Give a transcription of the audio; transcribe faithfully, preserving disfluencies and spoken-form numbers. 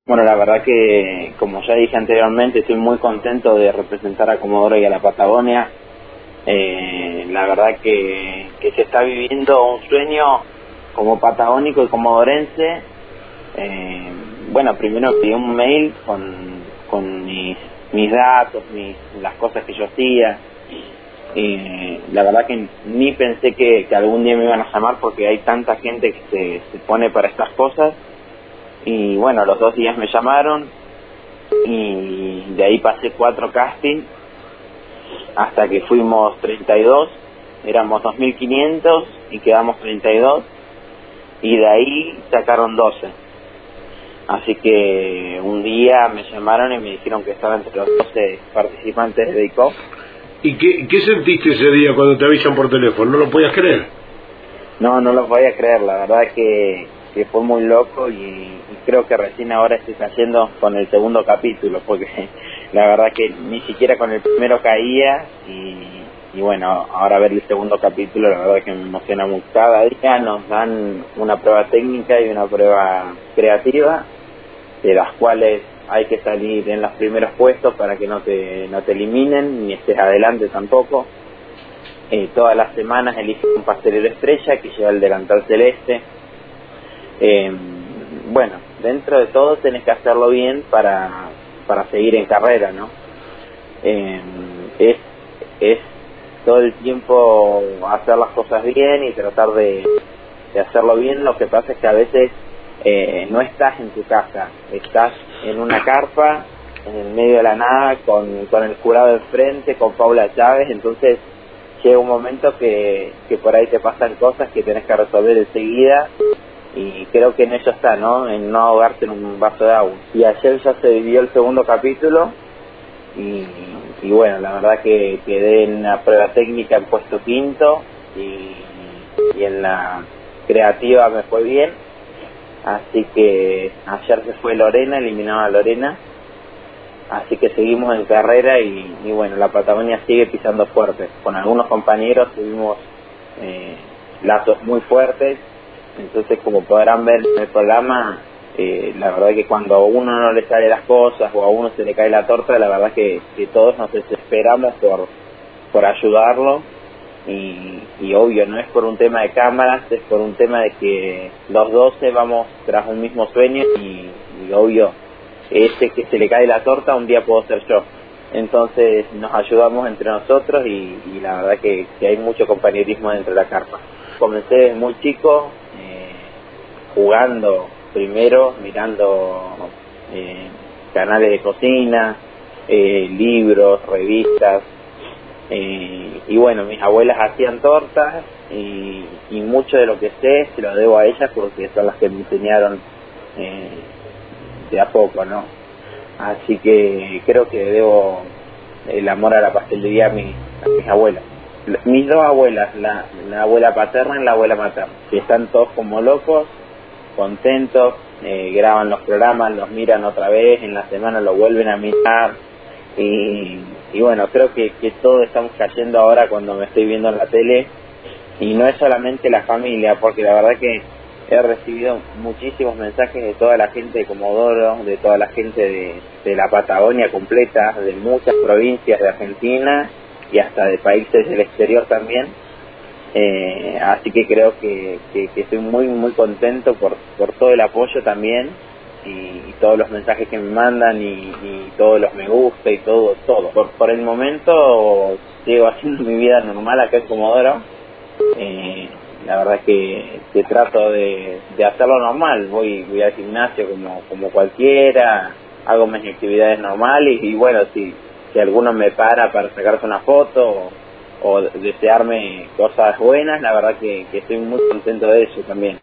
Bueno, la verdad que, como ya dije anteriormente, estoy muy contento de representar a Comodoro y a la Patagonia. Eh, la verdad que, que se está viviendo un sueño como patagónico y comodorense. Eh, bueno, primero pedí un mail con, con mis, mis datos, mis, las cosas que yo hacía. Y la verdad que ni pensé que, que algún día me iban a llamar, porque hay tanta gente que se, se pone para estas cosas. Y bueno, los dos días me llamaron y de ahí pasé cuatro castings hasta que fuimos treinta y dos. Éramos dos mil quinientos y quedamos treinta y dos, y de ahí sacaron doce. Así que un día me llamaron y me dijeron que estaba entre los doce participantes de Bake Off. ¿Y qué, qué sentiste ese día cuando te avisan por teléfono? ¿No lo podías creer? No, no lo podía creer. La verdad que, que fue muy loco, y, y creo que recién ahora estoy cayendo con el segundo capítulo, porque la verdad que ni siquiera con el primero caía, y, y bueno, ahora ver el segundo capítulo, la verdad que me emociona mucho. Cada día nos dan una prueba técnica y una prueba creativa, de las cuales hay que salir en los primeros puestos para que no te, no te eliminen, ni estés adelante tampoco. Eh, todas las semanas eligen un pastelero estrella que lleva el delantal celeste. Eh, bueno, dentro de todo tenés que hacerlo bien para, para seguir en carrera, ¿no? Eh, es, es todo el tiempo hacer las cosas bien y tratar de, de hacerlo bien. Lo que pasa es que a veces eh, no estás en tu casa, estás en una carpa, en el medio de la nada, con, con el jurado enfrente, con Paula Chávez. Entonces llega un momento que, que por ahí te pasan cosas que tenés que resolver enseguida, y creo que en eso está, ¿no? En no ahogarte en un vaso de agua. Y ayer ya se vivió el segundo capítulo, y, y bueno, la verdad que quedé en la prueba técnica en puesto quinto, y, y en la creativa me fue bien. Así que ayer se fue Lorena, eliminaba a Lorena. Así que seguimos en carrera, y, y bueno, la Patagonia sigue pisando fuerte. Con algunos compañeros tuvimos eh, lazos muy fuertes. Entonces, como podrán ver en el programa, eh, la verdad que cuando a uno no le sale las cosas o a uno se le cae la torta, la verdad que, que todos nos desesperamos por, por ayudarlo. Y, y obvio, no es por un tema de cámaras, es por un tema de que los doce vamos tras un mismo sueño, y, y obvio, ese que se le cae la torta un día puedo ser yo. Entonces nos ayudamos entre nosotros, y, y la verdad que, que hay mucho compañerismo dentro de la carpa. Comencé desde muy chico, eh, jugando primero, mirando eh, canales de cocina, eh, libros, revistas, eh, y bueno, mis abuelas hacían tortas, y, y mucho de lo que sé se lo debo a ellas, porque son las que me enseñaron eh, de a poco, ¿no? Así que creo que debo el amor a la pastelería a, mi, a mis abuelas. Mis dos abuelas, la, la abuela paterna y la abuela materna, que están todos como locos, contentos, eh, graban los programas, los miran otra vez, en la semana lo vuelven a mirar, y, y bueno, creo que, que todos estamos cayendo ahora cuando me estoy viendo en la tele, y no es solamente la familia, porque la verdad que he recibido muchísimos mensajes de toda la gente de Comodoro, de toda la gente de, de la Patagonia completa, de muchas provincias de Argentina y hasta de países del exterior también. Eh, así que creo que, que, que estoy muy muy contento por, por todo el apoyo también, y, y todos los mensajes que me mandan, y, y todos los me gusta y todo, todo. Por, por el momento sigo haciendo mi vida normal acá en Comodoro. Eh, la verdad que, que trato de, de hacerlo normal. Voy, voy al gimnasio como, como cualquiera, hago mis actividades normales, y bueno, si, si alguno me para para sacarse una foto o, o desearme cosas buenas, la verdad que, que estoy muy contento de eso también.